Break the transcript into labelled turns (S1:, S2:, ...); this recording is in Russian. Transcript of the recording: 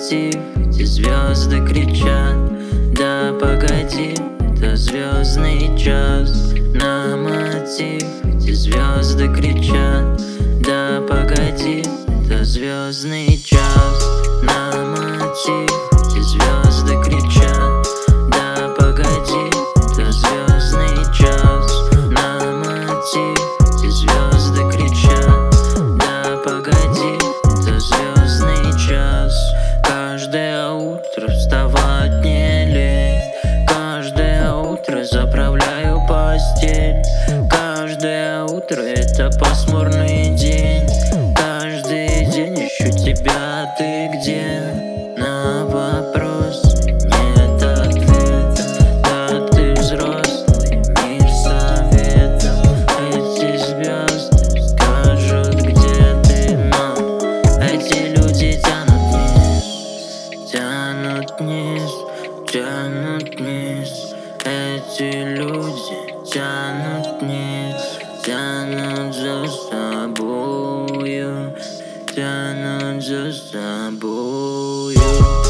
S1: мотив, эти звезды кричат: да погоди, это звездный час. На мотив эти звезды кричат: да погоди, это звездный час. На мотив эти звезды кричат: да погоди, это звездный час. На мотив эти звезды кричат: да погоди, это звездный час. Каждое утро вставать не лень, каждое утро заправляю постель. Каждое утро это пасмурный день, каждый день ищу тебя, ты где? На вопрос нет ответа, да ты взрослый, мир советов. Эти звезды скажут, где ты, но эти люди тянут вниз, тянут вниз, тянут вниз. Эти люди тянут вниз, тянут за собою, тянут за собою.